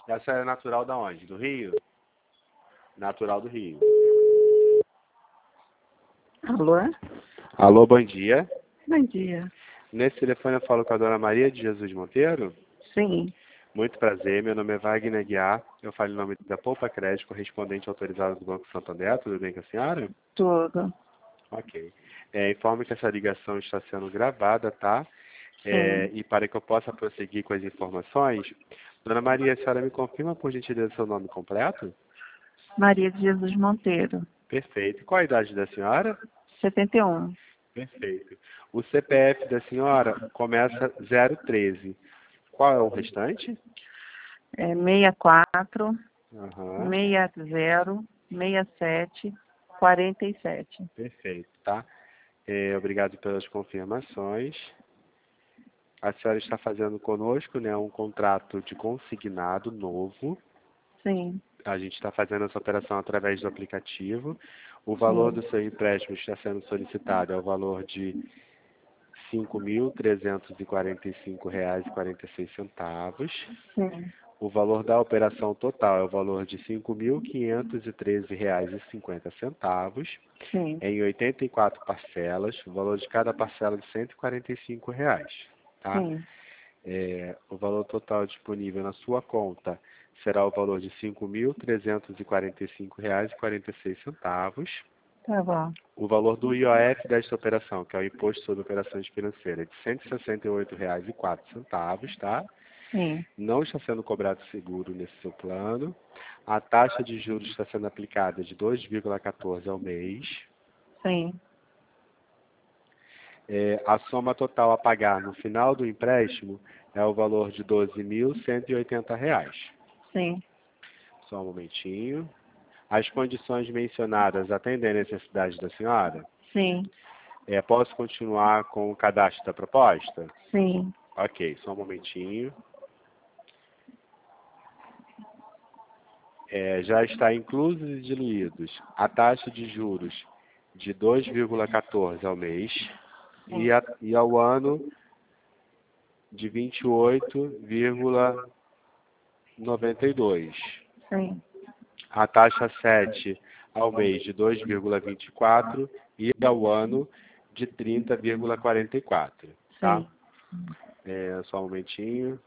A senhora é natural da onde? Do Rio? Natural do Rio. Alô? Alô, bom dia. Bom dia. Nesse telefone eu falo com a dona Maria de Jesus Monteiro. Sim, Muito prazer, meu nome é Wagner Guiar. Eu falo em nome da Poupa Crédito, correspondente autorizado do Banco Santander. Tudo bem com a senhora? tudo. Ok. Informe que essa ligação está sendo gravada, tá? Sim. E para que eu possa prosseguir com as informações, dona Maria, a senhora me confirma por gentileza seu nome completo? Maria de Jesus Monteiro, Perfeito. Qual a idade da senhora? 71. Perfeito. O CPF da senhora começa 013. Qual é o restante? É 64 Aham. 60 67 47. Perfeito, tá? Obrigado pelas confirmações. A senhora está fazendo conosco, né, um contrato de consignado novo. Sim, A gente está fazendo essa operação através do aplicativo. O valor sim, do seu empréstimo está sendo solicitado é o valor de R$ 5.345,46. sim, O valor da operação total é o valor de R$ 5.513,50, sim, em 84 parcelas, o valor de cada parcela de R$ 145, tá? sim. O valor total disponível na sua conta será o valor de R$ 5.345,46. Tá bom. O valor do IOF desta operação, que é o Imposto sobre Operações Financeiras, de R$ 168,04, tá? Sim, Não está sendo cobrado seguro nesse seu plano. A taxa de juros está sendo aplicada de 2,14 ao mês. sim, A soma total a pagar no final do empréstimo é o valor de R$ 12.180. sim, Só um momentinho. As condições mencionadas atendem a necessidade da senhora? sim, Posso continuar com o cadastro da proposta? sim, Ok, só um momentinho. Já está inclusos e diluídos a taxa de juros de 2,14 ao mês sim, e ao ano de 28,92. sim, A taxa 7 ao mês de 2,24 e ao ano de 30,44, tá? sim. Só um momentinho.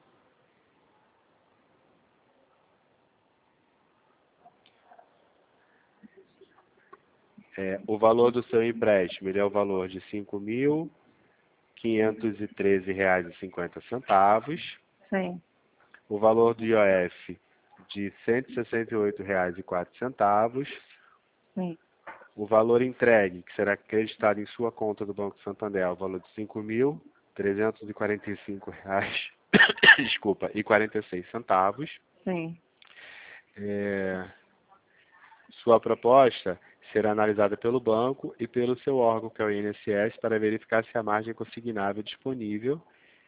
O valor do seu empréstimo ele é o valor de R$ 5.513,50. Sim, O valor do IOF de R$ 168,04. sim, O valor entregue, que será acreditado em sua conta do Banco Santander, é o valor de R$ 5.345, desculpa, e 46 centavos. sim, Sua proposta será analisada pelo banco e pelo seu órgão, que é o INSS, para verificar se a margem consignável é disponível.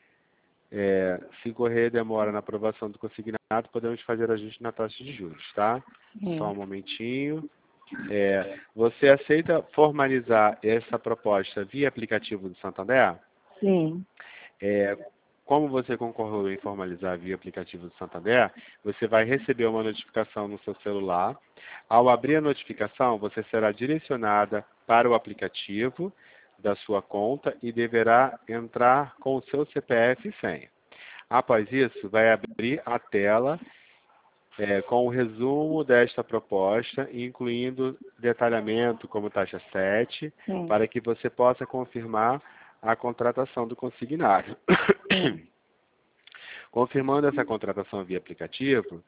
Se correr demora na aprovação do consignado, podemos fazer ajuste na taxa de juros, tá? Só sim, um momentinho. Você aceita formalizar essa proposta via aplicativo do Santander? sim, Como você concorreu em formalizar via aplicativo do Santander, você vai receber uma notificação no seu celular. Ao abrir a notificação, você será direcionada para o aplicativo da sua conta e deverá entrar com o seu CPF e senha. Após isso, vai abrir a tela com o resumo desta proposta, incluindo detalhamento como taxa 7, sim, para que você possa confirmar a contratação do consignado. sim, Confirmando essa contratação via aplicativo,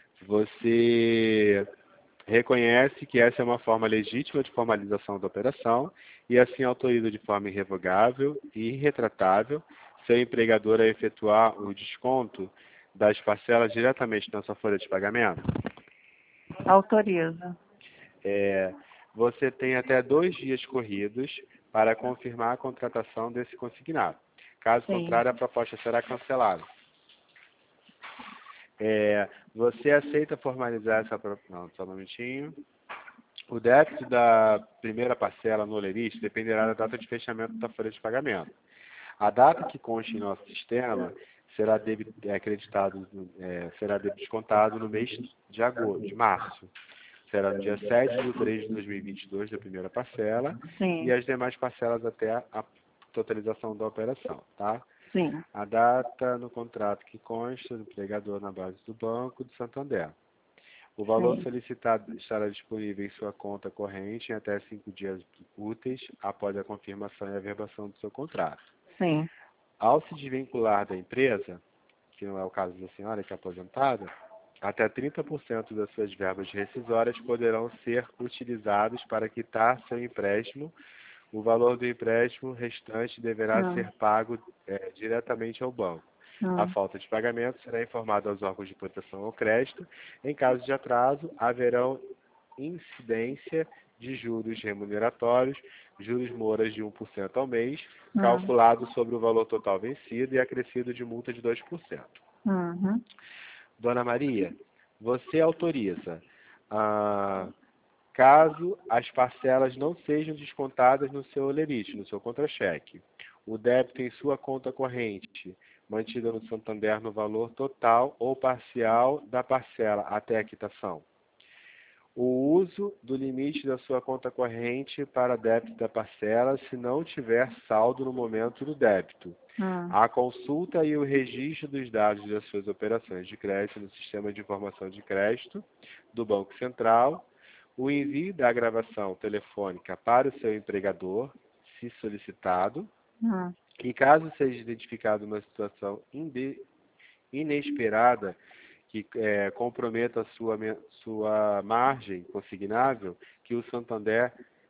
você reconhece que essa é uma forma legítima de formalização da operação e assim autoriza de forma irrevogável e irretratável seu empregador a efetuar o desconto das parcelas diretamente na sua folha de pagamento. autoriza. Você tem até 2 dias corridos para confirmar a contratação desse consignado. Caso Sim, contrário, a proposta será cancelada. Você aceita formalizar essa proposta? Não, só um minutinho. O débito da primeira parcela no Olerite dependerá da data de fechamento da folha de pagamento. A data que consta em nosso sistema será descontado no mês de março. Será no dia 7/3/2022 da primeira parcela Sim. e as demais parcelas até a totalização da operação, tá? Sim. A data no contrato que consta do empregador na base do Banco do Santander. O valor Sim. solicitado estará disponível em sua conta corrente em até 5 dias úteis após a confirmação e averbação do seu contrato. Sim. Ao se desvincular da empresa, que não é o caso da senhora, que é aposentada, até 30% das suas verbas rescisórias poderão ser utilizados para quitar seu empréstimo. O valor do empréstimo restante deverá ser pago diretamente ao banco. A falta de pagamento será informada aos órgãos de proteção ao crédito. Em caso de atraso, haverão incidência de juros remuneratórios, juros moras de 1% ao mês, calculado sobre o valor total vencido e acrescido de multa de 2%. Uhum. Dona Maria, você autoriza, caso as parcelas não sejam descontadas no seu olerite, no seu contra-cheque, o débito em sua conta corrente, mantida no Santander no valor total ou parcial da parcela até a quitação. O uso do limite da sua conta corrente para débito da parcela se não tiver saldo no momento do débito. A consulta e o registro dos dados das suas operações de crédito no Sistema de Informação de Crédito do Banco Central, o envio da gravação telefônica para o seu empregador, se solicitado, e caso seja identificada uma situação inesperada que comprometa a sua margem consignável, que o Santander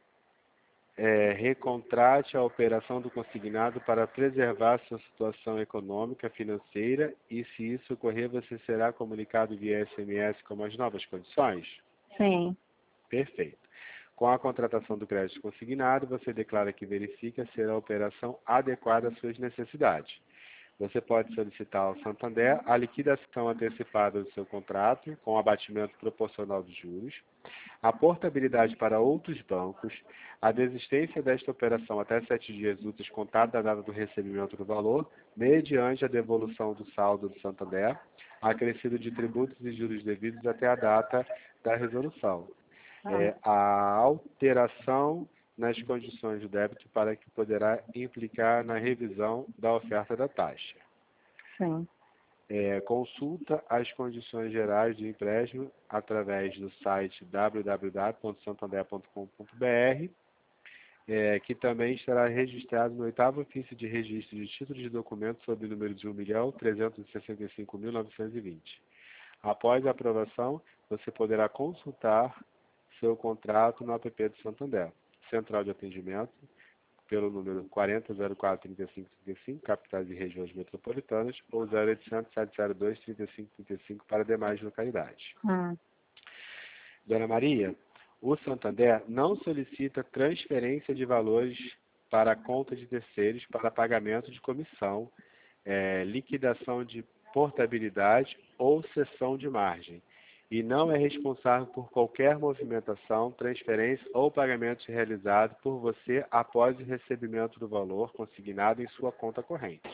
recontrate a operação do consignado para preservar sua situação econômica, financeira, e se isso ocorrer, você será comunicado via SMS com as novas condições? Sim. Perfeito. Com a contratação do crédito consignado, você declara que verifica ser a operação adequada às suas necessidades. Você pode solicitar ao Santander a liquidação antecipada do seu contrato, com abatimento proporcional dos juros, a portabilidade para outros bancos, a desistência desta operação até 7 dias úteis contados da data do recebimento do valor, mediante a devolução do saldo do Santander, acrescido de tributos e juros devidos até a data da resolução. A alteração nas condições do débito para que poderá implicar na revisão da oferta da taxa. Sim. Consulta as condições gerais do empréstimo através do site www.santander.com.br, que também estará registrado no 8º ofício de registro de títulos de documentos sob o número de 1.365.920. Após a aprovação, você poderá consultar seu contrato no app do Santander. Central de atendimento, pelo número 40043535, capitais e regiões metropolitanas, ou 0800 702 3535 para demais localidades. Dona Maria, o Santander não solicita transferência de valores para a conta de terceiros para pagamento de comissão, liquidação de portabilidade ou cessão de margem, e não é responsável por qualquer movimentação, transferência ou pagamento realizado por você após o recebimento do valor consignado em sua conta corrente.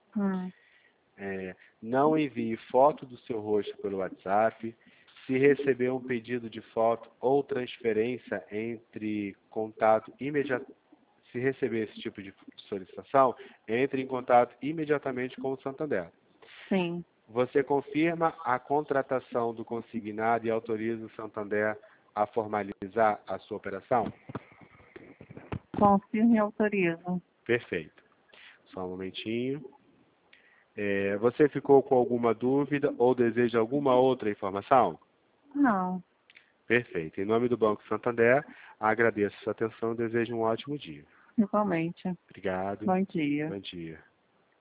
Não envie foto do seu rosto pelo WhatsApp. Se receber um pedido de foto ou transferência entre contato imediato, se receber esse tipo de solicitação, entre em contato imediatamente com o Santander. Sim. Você confirma a contratação do consignado e autoriza o Santander a formalizar a sua operação? Confirmo e autorizo. Perfeito. Só um momentinho. Você ficou com alguma dúvida ou deseja alguma outra informação? Não. Perfeito. Em nome do Banco Santander, agradeço a sua atenção e desejo um ótimo dia. Igualmente. Obrigado. Bom dia. Bom dia.